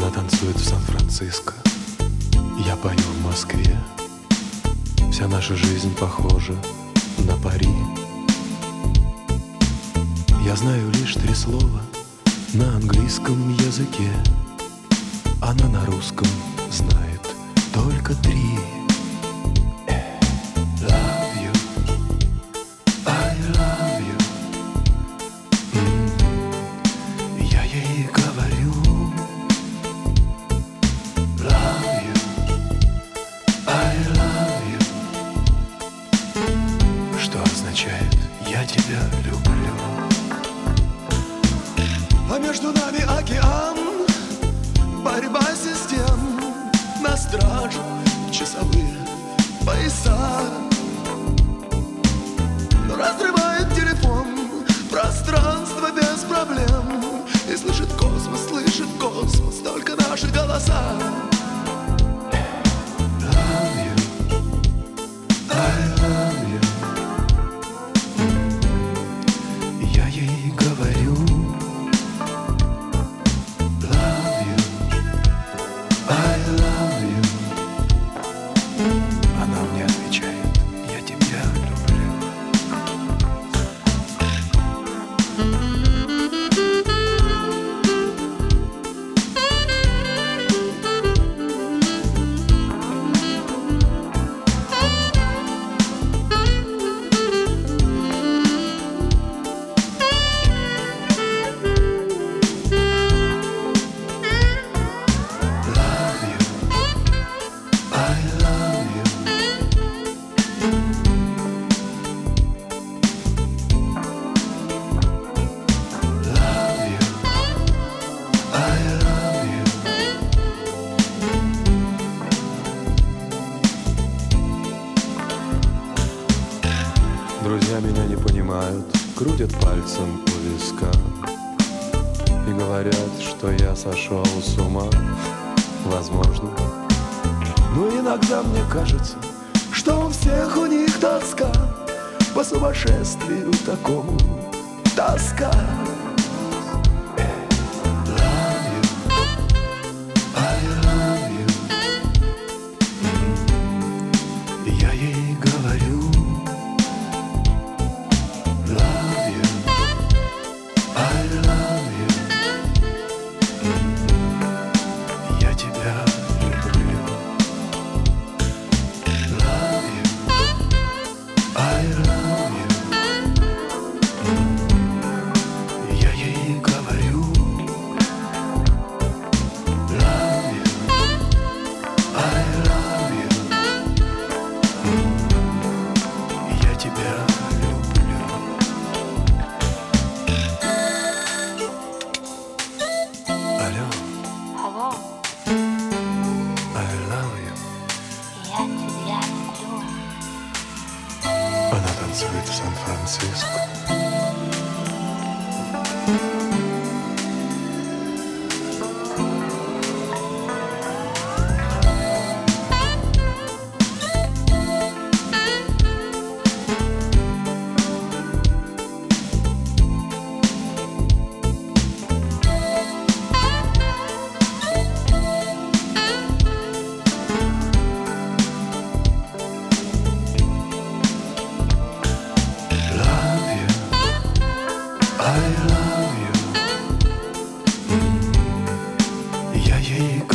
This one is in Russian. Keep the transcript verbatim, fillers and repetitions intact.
Она танцует в Сан-Франциско, я пою в Москве. Вся наша жизнь похожа на пари. Я знаю лишь три слова на английском языке. Она на русском знает только три. Love you, I love you. Mm-hmm. Я ей говорю Love you, I love you. Что означает «я тебя люблю». А между нами океан, борьба систем, на страже часовые пояса. Но разрывает телефон пространство без проблем. И слышит космос, слышит космос только наши голоса. Love you, I love you. Я ей говорю Love you, I love you. Она мне отвечает: я тебя люблю. Love you, I love you. Love you, I love you. Друзья меня не понимают, крутят пальцем у виска и говорят, что я сошел с ума. Возможно. Но иногда мне кажется, Что у всех у них тоска по сумасшествию такому. Тоска. Love you, I love you. Mm-hmm. Я ей говорю Love you, I love you. Mm-hmm. Я тебя люблю. Love you, I love you. Mm-hmm. Я ей говорю Love you, I love you. Mm-hmm. Я тебя люблю. Алло, Алло, I love you. я тебя люблю. Она танцует в Сан-Франциско. Love you, I love you. Mm-hmm. Я ей